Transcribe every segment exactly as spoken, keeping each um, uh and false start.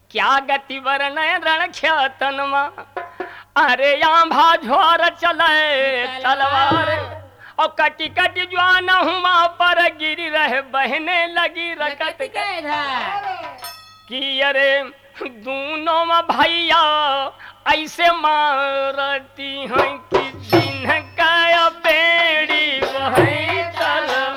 क्या गति वरण रण ख्यातनमा, अरे आंभा झोर चले तलवार, और कटी कटी ज्वान हुआ पर गिरी रहे बहने लगी रकत कि अरे दोनों में भैया ऐसे मारती हैं कि जिन्ह का बेड़ी वही तलवार।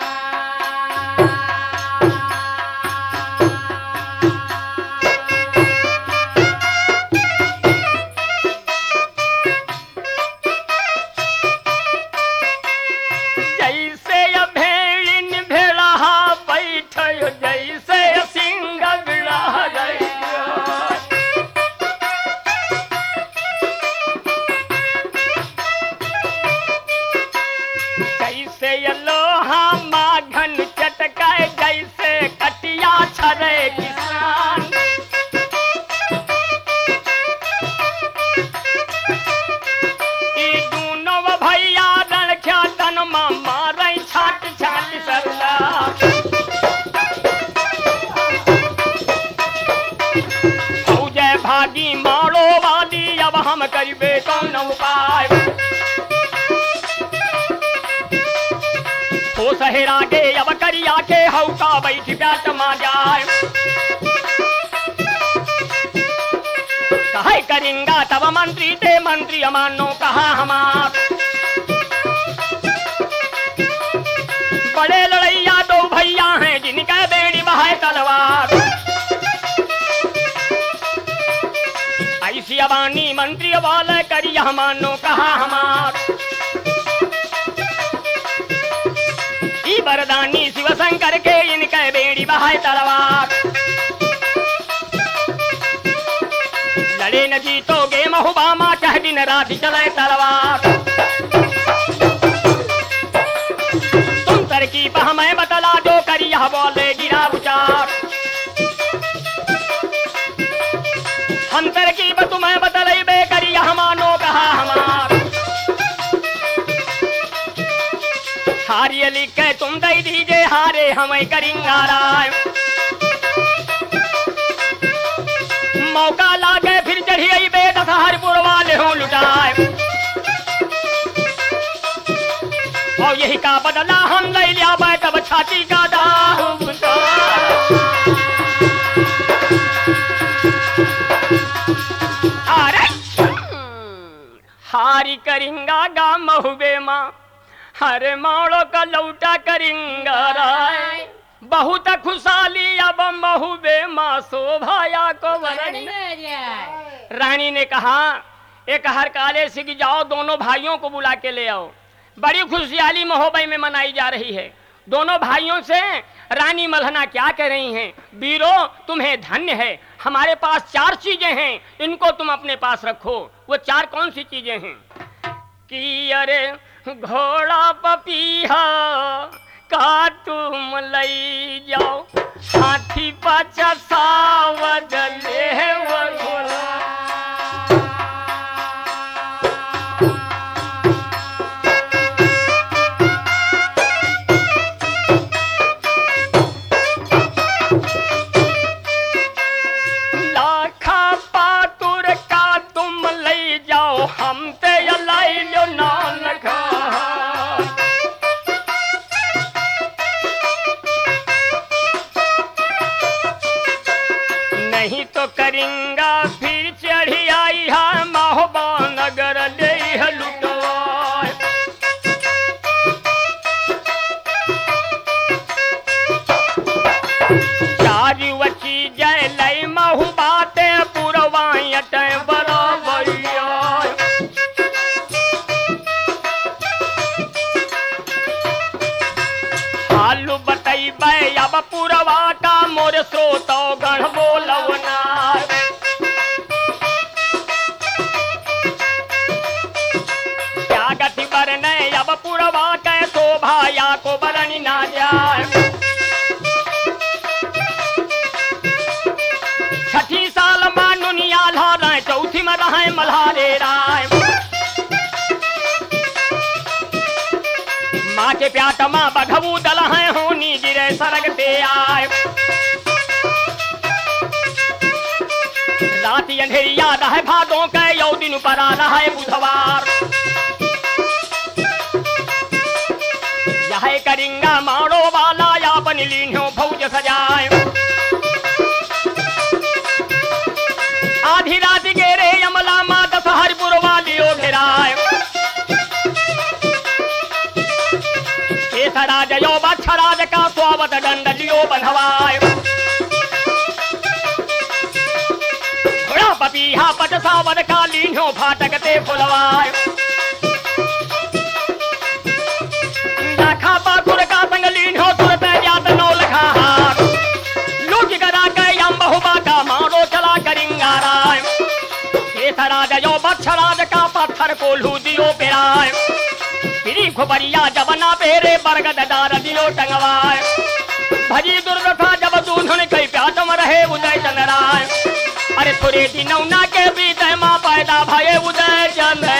छरे किसान ई दोनों भैया रण ख्यातन मारे छाट छाट सरला, फौजे भागी मारो वाली अब हम करिबे कौन उपाय, हो सहेरा गे अब करिया के हौका बैठ प्याट मा जाए, कहे करेंगा तब मंत्री ते मंत्री अमानो कहा हमार, बड़े लड़ैया दो भैया हैं जिनका बेड़ी बहाए तलवार, ऐसी अबानी मंत्री वाले करिया मानो कहा हमार, वरदानी शिव शंकर के इनके बेड़ी बहाए तलवार, लड़े न जीतोगे महुबामा कह दिन रात चले तलवार, तुम तरकीब हमें बतला दो करिया बोले गिरा उचार, हम तरकीब तुम्हें बतलाई बे करिया मानो कहा हमार, हारिए लिख के तुम दे दीजिए हारे हमें करेंगा राय, मौका लागे फिर चढ़िए बेद हरपुर वाले हो लुटाए, और यही का बदला हम ले लिया तब छाती का दाम, अरे हारी करेंगा गा महुबे माँ, अरे माड़ो का लौटा करेंगा राय, बहुत खुशहाली अब महुबे माँ शोभाया को वरण। रानी ने कहा एक हर काले से कि जाओ दोनों भाइयों को बुला के ले आओ, बड़ी खुशहाली महोबे में मनाई जा रही है। दोनों भाइयों से रानी मल्हना क्या कह रही हैं, वीरो तुम्हें धन्य है, हमारे पास चार चीजें हैं, इनको तुम अपने पास रखो। वो चार कौन सी चीजें हैं कि अरे घोड़ा पपीहा का तुम ले जाओ, हाथी पाछा सावध ले घोड़ा, लाखा पातुर का तुम ले जाओ, हम ते लाई लो नानक, नहीं तो करेंगा फिर चढ़ी आई है महोबा नगर ले लुटवाए, चारू वची जय लई महुबाते पुरवायट बराबरिया, हालू बतैबै अब पुरवा का मोर श्रोतो गण बोलवना, क्या गति बरने अब पुरवा के शोभाया को बरनी ना जाए, छठी साल मानुनिया लाए चौथी में रहे मल्हारे राय, माँ के प्याट माँ बघबू दल है होनी गिरे सरग ते आए, राति अंधेरिया रहे भादों के यौ दिन पर आ रहा है बुधवार। यह करिंगा मारो वाला या बन लीन्यो फौज सजाए। आधी रात गेरे यमला माँ दस हरिपुर वालियो घेराए। केसराज यो बक्षराज का स्वागत दंड लियो बंधवाए। पपीहा पट सावन का लीन्यो फाटकते फुलवाए। लाखा पाखुर का संग लीन्यो तुरते जात नौ लखा लूट करा के यम बहुबा का मारो चला करिंगा राय। केसराज यो बक्षराज का पत्थर को लू दियो पेराए। फिरी खुबरिया जबना पेरे बरगद डार दियो टंगवाए। भजी दुर्दशा जब दूधन कई प्यातम रहे उदय चंद्राय। अरे थोड़े दिनौना के बीते माँ पैदा भये उदय चंद्र